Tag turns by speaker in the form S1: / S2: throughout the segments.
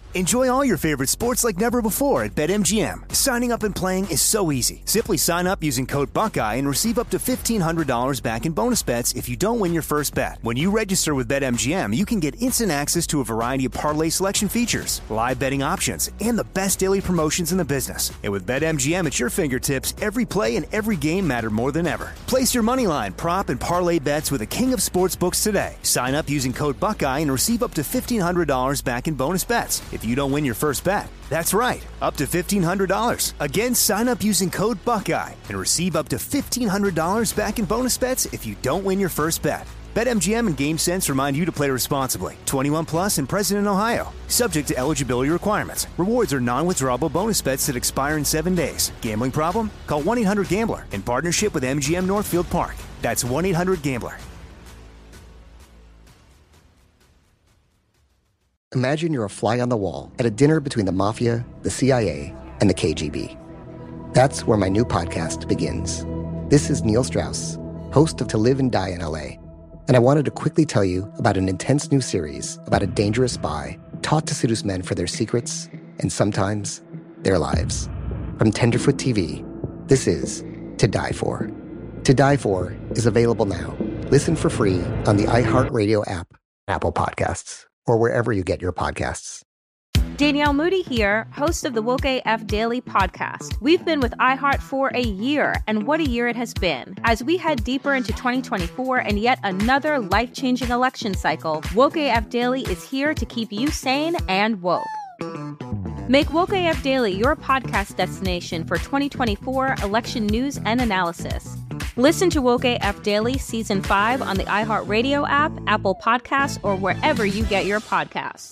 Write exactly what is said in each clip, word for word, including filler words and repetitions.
S1: Enjoy all your favorite sports like never before at BetMGM. Signing up and playing is so easy. Simply sign up using code Buckeye and receive up to fifteen hundred dollars back in bonus bets if you don't win your first bet. When you register with BetMGM, you can get instant access to a variety of parlay selection features, live betting options, and the best daily promotions in the business. And with BetMGM at your fingertips, every play and every game matter more than ever. Place your moneyline, prop, and parlay bets with the king of sportsbooks today. Sign up using code Buckeye and receive up to fifteen hundred dollars back in bonus bets if you don't win your first bet. That's right, up to fifteen hundred dollars. Again, sign up using code Buckeye and receive up to fifteen hundred dollars back in bonus bets if you don't win your first bet. BetMGM and GameSense remind you to play responsibly. twenty-one plus and present in Ohio. Subject to eligibility requirements. Rewards are non-withdrawable bonus bets that expire in seven days. Gambling problem? Call one eight hundred gambler in partnership with M G M Northfield Park. That's one eight hundred gambler.
S2: Imagine you're a fly on the wall at a dinner between the mafia, the C I A, and the K G B. That's where my new podcast begins. This is Neil Strauss, host of To Live and Die in L A, and I wanted to quickly tell you about an intense new series about a dangerous spy taught to seduce men for their secrets and sometimes their lives. From Tenderfoot T V, this is To Die For. To Die For is available now. Listen for free on the iHeartRadio app, Apple Podcasts, or wherever you get your podcasts.
S3: Danielle Moody here, host of the Woke A F Daily podcast. We've been with iHeart for a year, and what a year it has been. As we head deeper into twenty twenty-four and yet another life-changing election cycle, Woke A F Daily is here to keep you sane and woke. Make Woke A F Daily your podcast destination for twenty twenty-four election news and analysis. Listen to Woke A F Daily Season five on the iHeartRadio app, Apple Podcasts, or wherever you get your podcasts.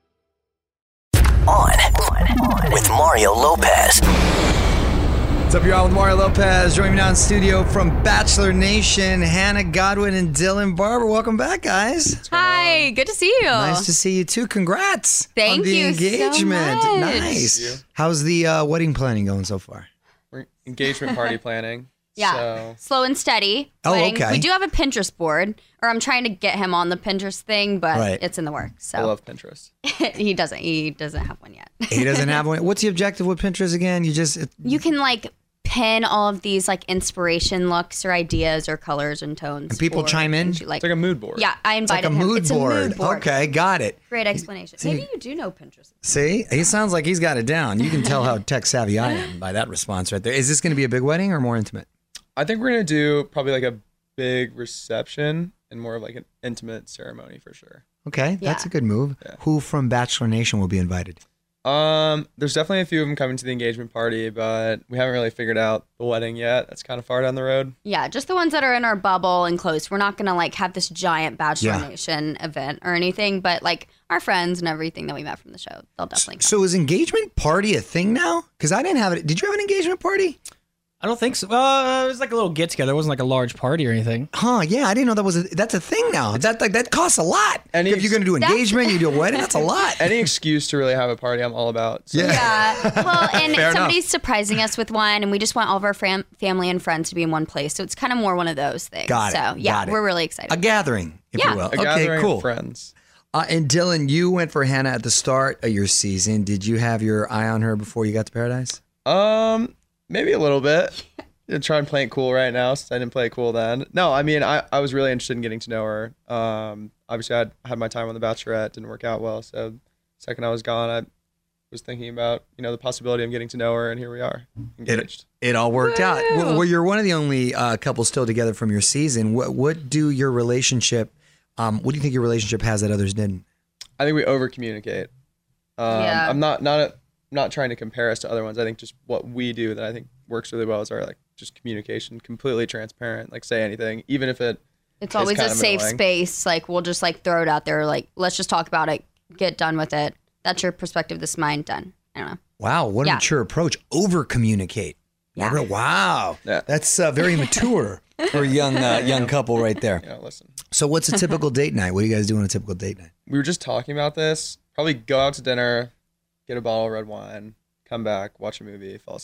S4: On, on, on with Mario Lopez.
S5: What's up, y'all? With Mario Lopez. Joining me now in studio from Bachelor Nation, Hannah Godwin and Dylan Barber. Welcome back, guys.
S6: Hi, good to see you.
S5: Nice to see you too. Congrats
S6: Thank
S5: on the
S6: you
S5: engagement.
S6: so much.
S5: Nice. How's the uh, wedding planning going so far?
S7: We're engagement party planning.
S6: Yeah,
S7: so.
S6: slow and steady.
S5: Oh,
S6: wedding.
S5: okay.
S6: We do have a Pinterest board, or I'm trying to get him on the Pinterest thing, but
S5: Right.
S6: it's in the works. So
S7: I love Pinterest.
S6: he doesn't. He doesn't have one yet.
S5: He doesn't have one. What's the objective with Pinterest again? You just it,
S6: You can like pin all of these like inspiration looks or ideas or colors and tones.
S5: And people
S6: for-
S5: chime in?
S6: and she, like,
S7: It's like a mood board.
S6: Yeah, I
S5: it's like
S6: invited
S5: a
S6: him.
S5: mood
S6: it's
S5: board.
S6: a mood board.
S5: Okay, got it.
S6: Great explanation.
S5: See-
S6: Maybe you do know Pinterest.
S5: See, he sounds like he's got it down. You can tell how tech savvy I am by that response right there. Is this going to be a big wedding or more intimate?
S7: I think we're gonna do probably like a big reception and more of like an intimate ceremony for sure.
S5: Okay, that's
S6: Yeah.
S5: a good move.
S7: Yeah.
S5: Who from Bachelor Nation will be invited?
S7: Um, there's definitely a few of them coming to the engagement party, but we haven't really figured out the wedding yet. That's kind of far down the road.
S6: Yeah, just the ones that are in our bubble and close. We're not gonna like have this giant Bachelor
S5: Yeah.
S6: Nation event or anything, but like our friends and everything that we met from the show, they'll definitely come.
S5: So is engagement party a thing now? Because I didn't have it. Did you have an engagement party?
S8: I don't think so. Uh, it was like a little get together. It wasn't like a large party or anything.
S5: Huh? Yeah, I didn't know that was. A, that's a thing now. That like that costs a lot.
S7: Any
S5: if you're going to do
S6: That's-
S5: engagement, you do a wedding. That's a lot.
S7: Any excuse to really have a party, I'm all about. So.
S5: Yeah.
S6: Yeah. Well, and
S5: Fair
S6: somebody's surprising us with one, and we just want all of our fam- family and friends to be in one place. So it's kind of more one of those things.
S5: Got it.
S6: So yeah,
S5: Got it.
S6: we're really excited.
S5: A gathering, if
S6: Yeah.
S5: you will.
S7: A
S5: okay,
S7: gathering
S5: cool.
S7: of friends.
S5: Uh, and Dylan, you went for Hannah at the start of your season. Did you have your eye on her before you got to Paradise?
S7: Um, maybe a little bit. I'm trying to play it cool right now since I didn't play it cool then. No, I mean, I, I was really interested in getting to know her. Um, obviously, I had, had my time on The Bachelorette. Didn't work out well. So the second I was gone, I was thinking about, you know, the possibility of getting to know her, and here we are, engaged.
S5: It, it all worked out. Well, well, you're one of the only uh, couple still together from your season. What, what do your relationship, um, what do you think your relationship has that others didn't?
S7: I think we over communicate. Um,
S6: Yeah.
S7: I'm not not a, not trying to compare us to other ones. I think just what we do that I think works really well is our like just communication, completely transparent. Like say anything, even if it.
S6: It's
S7: is
S6: always
S7: kind
S6: a
S7: of
S6: safe
S7: annoying.
S6: space. Like we'll just like throw it out there. Like let's just talk about it. Get done with it. That's your perspective. This is mine. Done. I don't know.
S5: Wow, what a
S6: Yeah.
S5: mature approach. Over communicate.
S6: Yeah.
S5: Wow.
S7: Yeah.
S5: That's uh, very mature for a young uh, young couple right there.
S7: You know, listen.
S5: So what's a typical date night? What do you guys do on a typical date night?
S7: We were just talking about this. Probably go out to dinner, get a bottle of red wine, come back, watch a movie, fall asleep.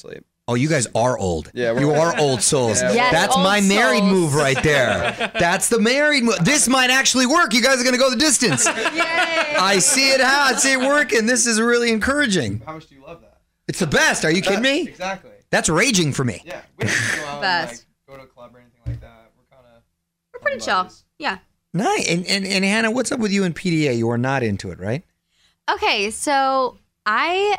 S9: Oh, you guys are old.
S7: Yeah, we're-
S9: you are old souls.
S7: Yeah,
S6: Yes,
S9: That's
S6: old
S9: my married
S6: souls.
S9: move right there. That's the married move. This might actually work. You guys are going to go the distance. I see it how I see it working. This is really encouraging.
S7: How much do you love that?
S9: It's the best. Are you kidding me?
S7: Exactly.
S9: That's raging for me.
S7: Yeah. We don't go out and
S6: Best.
S7: like, go to a club or anything like that. We're kind of.
S6: We're pretty chill. Yeah.
S9: Nice. And, and and Hannah, what's up with you and P D A? You are not into it, right?
S6: Okay, so I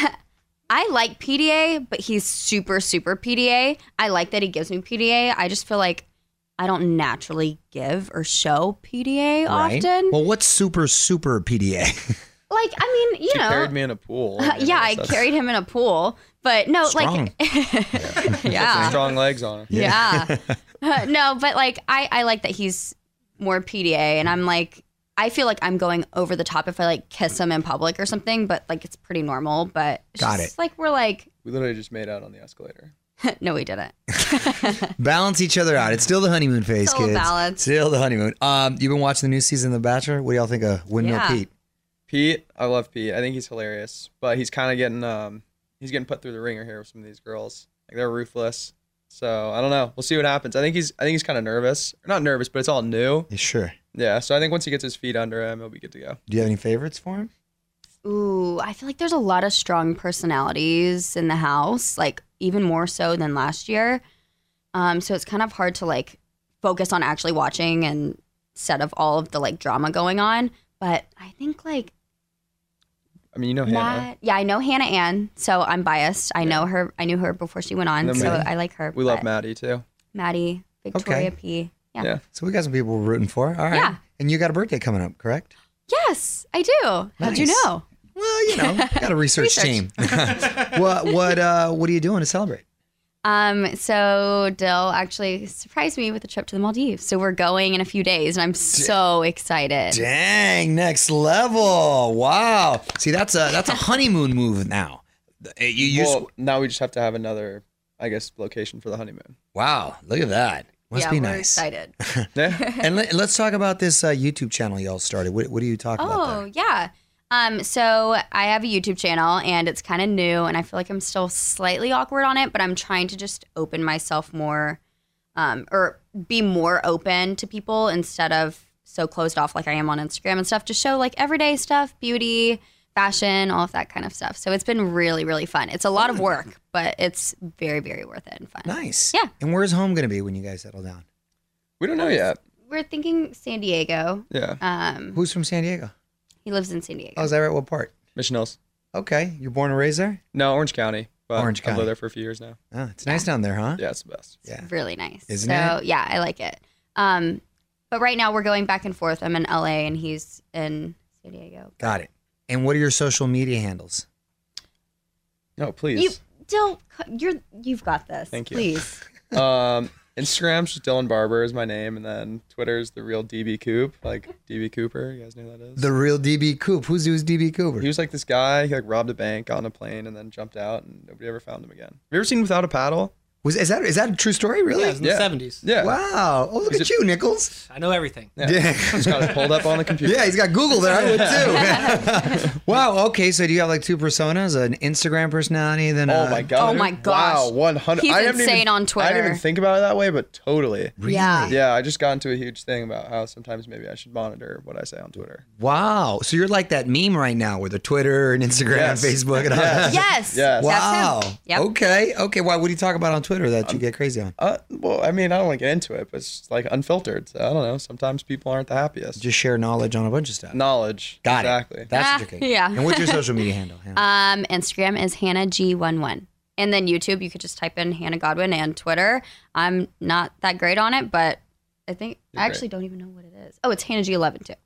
S6: I like P D A, but he's super super P D A. I like that he gives me P D A. I just feel like I don't naturally give or show P D A
S9: Right.
S6: often.
S9: Well, what's super super P D A?
S6: Like, I mean, you
S7: She
S6: know,
S7: carried me in a pool.
S6: Uh, yeah, I
S7: That's-
S6: carried him in a pool, but no,
S9: Strong.
S6: like,
S7: Got some
S6: yeah,
S7: strong legs on her.
S6: yeah, Uh, no, but like, I I like that he's more P D A, and I'm like, I feel like I'm going over the top if I like kiss him in public or something, but like it's pretty normal. But it's
S9: Got
S6: just
S9: it.
S6: Like we're like,
S7: We literally just made out on the escalator.
S6: no, we didn't.
S9: Balance each other out. It's still the honeymoon phase,
S6: Still a
S9: kids.
S6: balance.
S9: Still the honeymoon. Um, you've been watching the new season of The Bachelor. What do y'all think of Windmill
S6: Yeah.
S9: Pete?
S7: Pete, I love Pete. I think he's hilarious, but he's kind of getting um he's getting put through the ringer here with some of these girls. Like they're ruthless. So I don't know. We'll see what happens. I think he's I think he's kind of nervous. Not nervous, but it's all new.
S9: Yeah, sure.
S7: Yeah. So I think once he gets his feet under him, he'll be good to go.
S9: Do you have any favorites for him?
S6: Ooh, I feel like there's a lot of strong personalities in the house, like even more so than last year. Um, so it's kind of hard to like focus on actually watching and instead of all of the like drama going on. But I think like
S7: I mean, you know Hannah.
S6: Matt, yeah, I know Hannah Ann, so I'm biased. I know her. I knew her before she went on,
S7: And
S6: so
S7: then Maddie.
S6: I like her.
S7: We love
S6: but
S7: Maddie too.
S6: Maddie, Victoria
S9: Okay.
S6: P. Yeah.
S7: Yeah.
S9: So we got some people we're rooting for. All right.
S6: Yeah.
S9: And you got a birthday coming up, correct?
S6: Yes, I do. How'd you
S9: Nice.
S6: know?
S9: Well, you know, got a research,
S6: Research.
S9: team. what what uh what are you doing to celebrate?
S6: Um, so Dill actually surprised me with a trip to the Maldives. So we're going in a few days, and I'm so excited.
S9: Dang, next level. Wow. See, that's a that's a honeymoon move now. You use
S7: Well, now we just have to have another, I guess, location for the honeymoon.
S9: Wow, look at that. Must
S6: yeah,
S9: be
S6: we're
S9: nice.
S6: excited.
S7: Yeah.
S9: And let, let's talk about this uh, YouTube channel y'all started. What, what do you talk about
S6: Oh,
S9: there?
S6: yeah. Um, so I have a YouTube channel and it's kind of new and I feel like I'm still slightly awkward on it, but I'm trying to just open myself more um, or be more open to people instead of so closed off like I am on Instagram and stuff to show like everyday stuff, beauty, fashion, all of that kind of stuff. So it's been really, really fun. It's a lot of work, but it's very, very worth it and fun.
S9: Nice.
S6: Yeah.
S9: And where's home going to be when you guys settle down?
S7: We don't know yet.
S6: We're thinking San Diego.
S7: Yeah.
S6: Um,
S9: Who's from San Diego?
S6: he lives in San Diego.
S9: Oh, is that right? What part?
S7: Mission Hills.
S9: Okay. You born and raised there?
S7: No, Orange County. But
S9: Orange
S7: I've
S9: County.
S7: lived there for a few years now.
S9: Oh, it's nice down there, huh?
S7: Yeah, it's the best.
S9: Yeah.
S6: Really nice.
S9: Isn't
S6: so,
S9: it?
S6: yeah, I like it. Um, but right now we're going back and forth. I'm in L A and he's in San Diego.
S9: Got it. And what are your social media handles?
S7: No, please.
S6: You Dill, you're you've got this.
S7: Thank you.
S6: Please.
S7: Um, Instagram's just Dylan Barber is my name, and then Twitter's the real D B Coop, like D B Cooper. You guys know who that is?
S9: The real D B Coop. Who's who's D B Cooper?
S7: He was like this guy. He like robbed a bank, got on a plane, and then jumped out, and nobody ever found him again. Have you ever seen Without a Paddle?
S9: Was is that is that a true story? Really?
S8: Yeah, it was in
S7: Yeah.
S8: the seventies.
S7: Yeah.
S9: Wow. Oh, look
S7: Is
S9: at
S7: it-
S9: you, Nichols.
S8: I know everything.
S7: Yeah.
S9: Yeah.
S7: Just got it pulled up on the computer.
S9: Yeah, he's got Google there. I would too. Wow. Okay. So do you have like two personas? An Instagram personality, then
S7: Oh
S9: a-
S7: my god.
S6: Oh my gosh.
S7: Wow, one hundred.
S6: He's
S7: I didn't
S6: insane
S7: even,
S6: on
S7: I
S6: Twitter.
S7: didn't even think about it that way, but totally.
S9: Really?
S6: Yeah.
S7: Yeah, I just got into a huge thing about how sometimes maybe I should monitor what I say on Twitter.
S9: Wow. So you're like that meme right now with the Twitter and Instagram,
S7: Yes.
S9: Facebook, and all that.
S6: Yes.
S7: Yes.
S9: Wow.
S6: That's him. Yep.
S9: Okay. Okay. Why? What do you talk about on Twitter that you get crazy on?
S7: Uh, well, I mean, I don't want to get into it, but it's just like unfiltered. So I don't know. Sometimes people aren't the happiest.
S9: Just share knowledge on a bunch of stuff.
S7: Knowledge.
S9: Got
S7: exactly.
S9: it. That's
S6: Ah,
S9: what you're getting.
S6: yeah.
S9: And what's your social media handle? Hannah?
S6: Um, Instagram is Hannah G eleven. And then YouTube, you could just type in Hannah Godwin and Twitter. I'm not that great on it, but I think
S7: You're
S6: I actually don't even know what it is. Oh, it's Hannah G eleven too.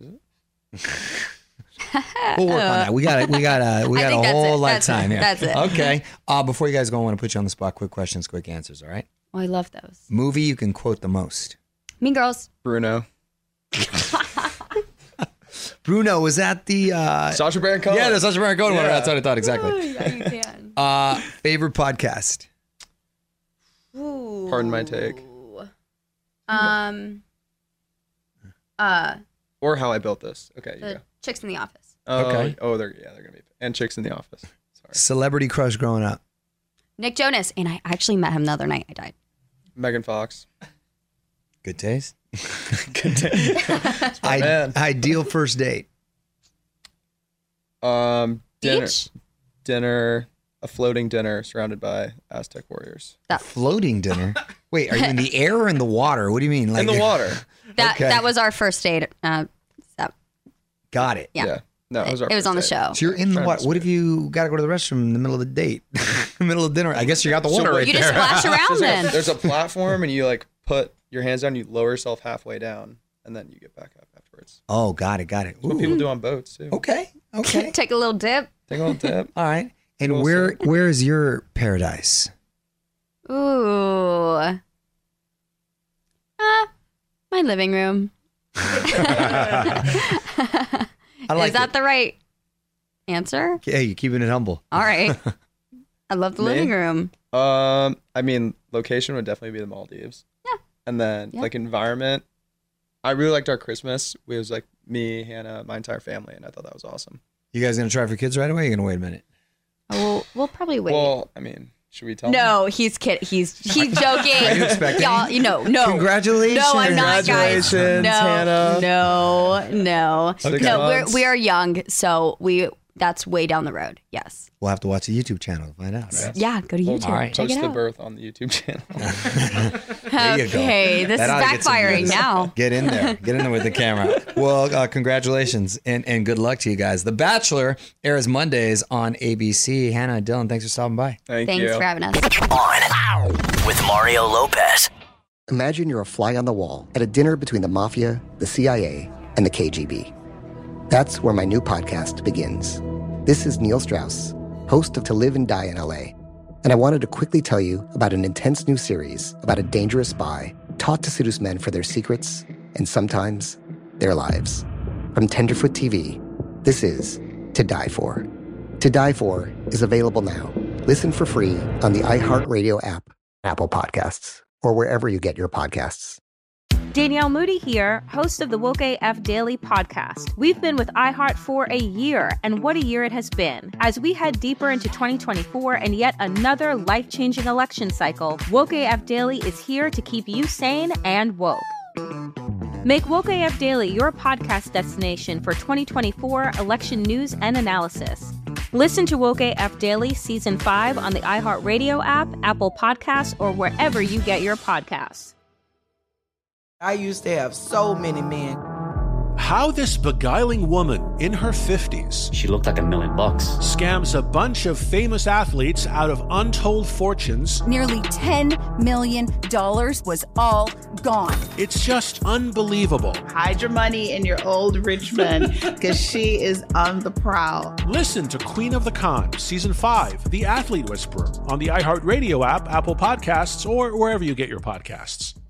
S9: We'll work on that. We got it. We got a we
S6: I
S9: got
S6: think
S9: a
S6: that's
S9: whole
S6: it. That's
S9: lifetime
S6: it.
S9: here.
S6: That's it.
S9: Okay. Uh, before you guys go, I want to put you on the spot. Quick questions, quick answers. All right.
S6: Oh, I love those.
S9: Movie you can quote the most.
S6: Mean Girls.
S7: Bruno.
S9: Bruno, was that the uh,
S7: Sacha Baron Cohen.
S9: yeah, the Sacha Baron Cohen one?
S7: Yeah.
S9: That's what I thought exactly.
S6: yeah, you can.
S9: Uh, favorite podcast.
S6: Ooh.
S7: Pardon my take.
S6: Um. Uh,
S7: Or How I Built This. Okay, you
S6: the
S7: go.
S6: Chicks in the Office.
S7: Oh,
S9: Okay.
S7: Oh, they're yeah, they're gonna be and Chicks in the Office. Sorry.
S9: Celebrity crush growing up.
S6: Nick Jonas. And I actually met him the other night. I died.
S7: Megan Fox.
S9: Good taste.
S7: Good taste.
S9: I, ideal first date.
S7: Um, dinner,
S6: Beach?
S7: dinner, a floating dinner surrounded by Aztec warriors.
S6: That,
S9: Floating dinner. Wait, are you in the air or in the water? What do you mean? Like
S7: In the water.
S6: that,
S9: Okay.
S6: that was our first date. Uh, that,
S9: Got it.
S6: yeah.
S7: Yeah. No, it was, our
S6: It was
S7: first
S6: on the
S7: date.
S6: show.
S9: So you're in the
S7: Trying to
S9: water. What if you got to go to the restroom in the middle of the date, in the middle of dinner? I guess you got the
S7: So
S9: water
S7: what-
S9: right
S6: You
S9: there.
S6: just splash around
S7: There's, like
S6: then.
S7: a, there's a platform, and you like put your hands down, you lower yourself halfway down, and then you get back up afterwards.
S9: Oh, got it, got it.
S7: That's what
S9: Ooh.
S7: people do on boats too.
S9: Okay, okay.
S6: Take a little dip.
S7: Take a little dip.
S9: All right. And
S7: Well
S9: where
S7: said.
S9: where is your paradise?
S6: Ooh. Uh, my living room.
S9: I like
S6: Is that
S9: it.
S6: the right answer?
S9: Hey, you're keeping it humble.
S6: All right. I love the
S7: Me?
S6: living room.
S7: Um, I mean, location would definitely be the Maldives.
S6: Yeah.
S7: And then
S6: Yeah.
S7: like environment, I really liked our Christmas. It was like me, Hannah, my entire family, and I thought that was awesome.
S9: You guys gonna try for kids right away? Or you gonna wait a minute?
S6: We'll, we'll probably wait.
S7: Well, I mean, should we tell them?
S6: no, he's kidding. He's he's joking.
S9: Are you expecting?
S6: Y'all, you know, no.
S9: Congratulations.
S6: No, I'm not, guys.
S7: Congratulations,
S6: No,
S7: Hannah.
S6: no, no.
S7: Six
S6: No, we're
S7: months.
S6: we are young, so we that's way down the road. Yes.
S9: We'll have to watch the YouTube channel to find out. Right?
S6: Yeah, go to
S7: We'll
S6: YouTube.
S9: All right.
S6: Check
S7: post
S6: it
S7: the
S6: out.
S7: birth on the YouTube channel.
S9: There you go.
S6: Okay, this
S9: That
S6: is
S9: ought to get some
S6: backfiring
S9: views.
S6: now.
S9: Get in there. Get in there with the camera. Well, uh, congratulations and, and good luck to you guys. The Bachelor airs Mondays on A B C. Hannah and Dylan, thanks for stopping by.
S7: Thank
S6: Thanks
S7: you.
S6: for having us.
S4: On with Mario Lopez.
S2: Imagine you're a fly on the wall at a dinner between the mafia, the C I A, and the K G B. That's where my new podcast begins. This is Neil Strauss, host of To Live and Die in L A, and I wanted to quickly tell you about an intense new series about a dangerous spy taught to seduce men for their secrets and sometimes their lives. From Tenderfoot T V, this is To Die For. To Die For is available now. Listen for free on the iHeartRadio app, Apple Podcasts, or wherever you get your podcasts.
S3: Danielle Moody here, host of the Woke A F Daily podcast. We've been with iHeart for a year, and what a year it has been. As we head deeper into twenty twenty-four and yet another life-changing election cycle, Woke A F Daily is here to keep you sane and woke. Make Woke A F Daily your podcast destination for twenty twenty-four election news and analysis. Listen to Woke A F Daily Season five on the iHeartRadio app, Apple Podcasts, or wherever you get your podcasts.
S10: I used to have so many men.
S11: How this beguiling woman in her fifties,
S12: she looked like a million bucks,
S11: scams a bunch of famous athletes out of untold fortunes.
S13: Nearly ten million dollars was all gone.
S11: It's just unbelievable.
S14: Hide your money in your old rich man, because she is on the prowl.
S11: Listen to Queen of the Con, Season five, The Athlete Whisperer, on the iHeartRadio app, Apple Podcasts, or wherever you get your podcasts.